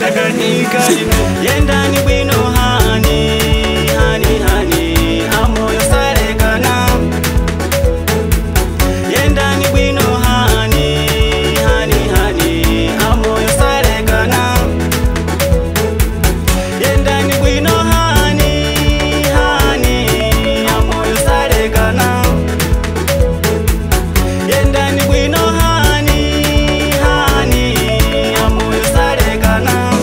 ndakanika yendani bwino hani hani hani amoyo salekana yendani bwino hani hani hani amoyo salekana yendani bwino hani hani amoyo salekana yendani bwino hani hani amoyo salekana.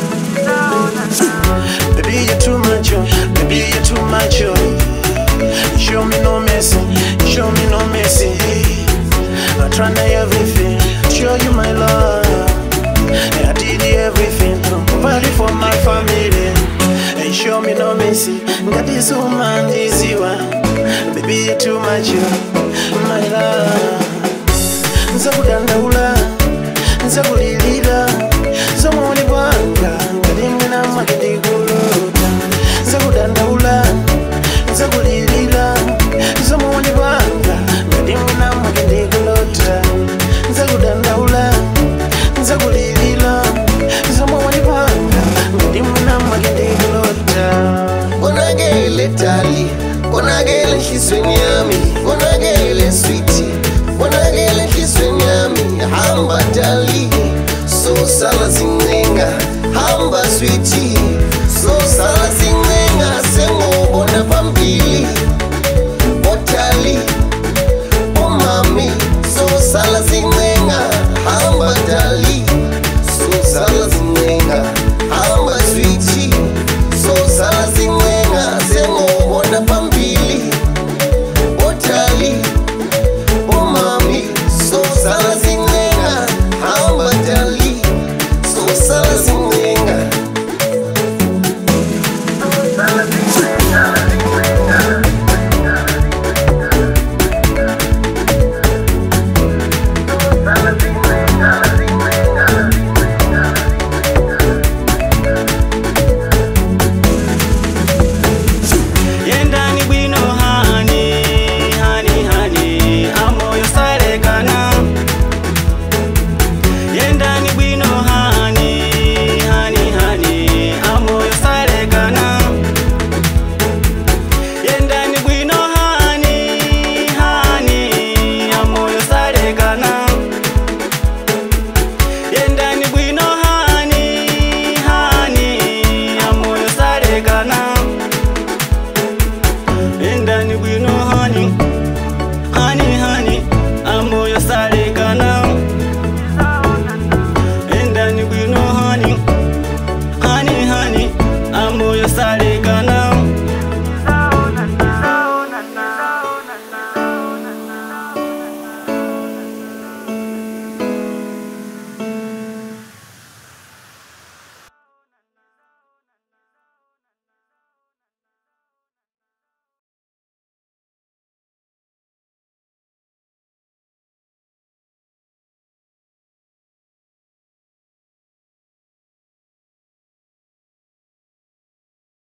Baby, you're too much, oh. Baby, you're too much, oh. Show me no mercy, show me no mercy. I try everything, show you my love. I did everything, party for my family. And show me no mercy, that is so man, easy one. Baby, you're too much, oh. My love. Nzakudandaula, nzakulilira, zomuli bwanga, ngalimwe na makidigulota. Nzakudandaula, nzakulilira, zomuli bwanga, ngalimwe na makidigulota. Nzakudandaula, nzakulilira, zomuli bwanga, ngalimwe na makidigulota. Onagele tali, onagele kiswenyami, onagele sweetie, onagele kiswenyami, hamba tali, so sala zinenga, hamba sweetie.